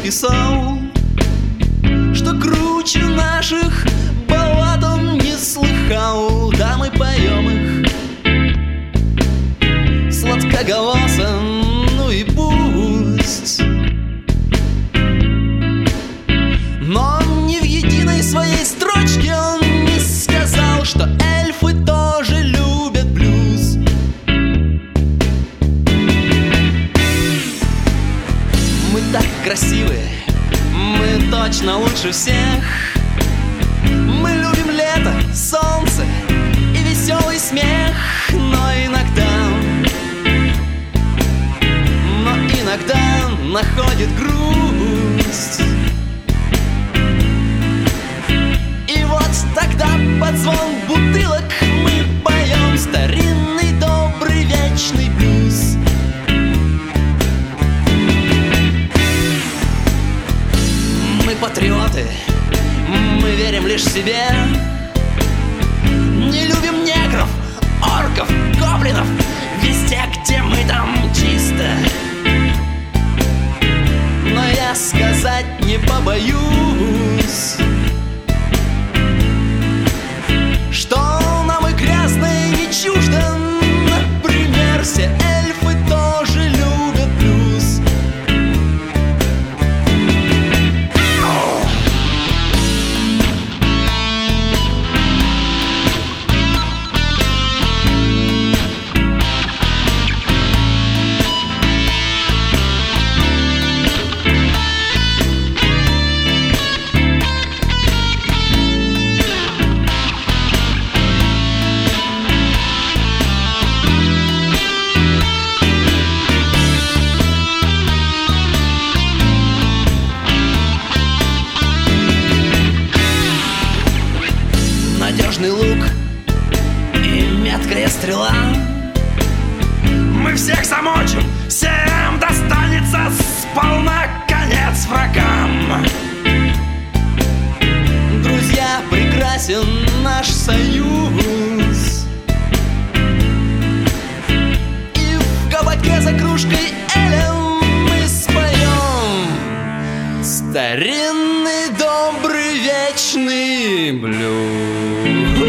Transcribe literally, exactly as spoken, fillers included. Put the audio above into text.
написал, что круче наших баллад он не слыхал. Да, мы поем их сладкоголосым, ну и пусть. Но ни в единой своей строчке он не сказал, что эльфы тоже любят блюз. Мы так красивы, мы точно лучше всех. Мы любим лето, солнце и веселый смех. Но иногда, но иногда находит грусть. И вот тогда под звон бутылок мы поем старинный, добрый, вечный блюз. Мы патриоты, мы верим лишь себе. Не любим негров, орков, гоблинов, везде, где мы, там чисто. Но я сказать не побоюсь, что нам и грязное не чуждо. Например, все эльфы тоже любят блюз. Надежный лук и меткая стрела. Мы всех замочим, всем достанется сполна, конец врагам. Друзья, прекрасен наш союз. И в кабаке за кружкой эля мы споем старинный, добрый, вечный блюз.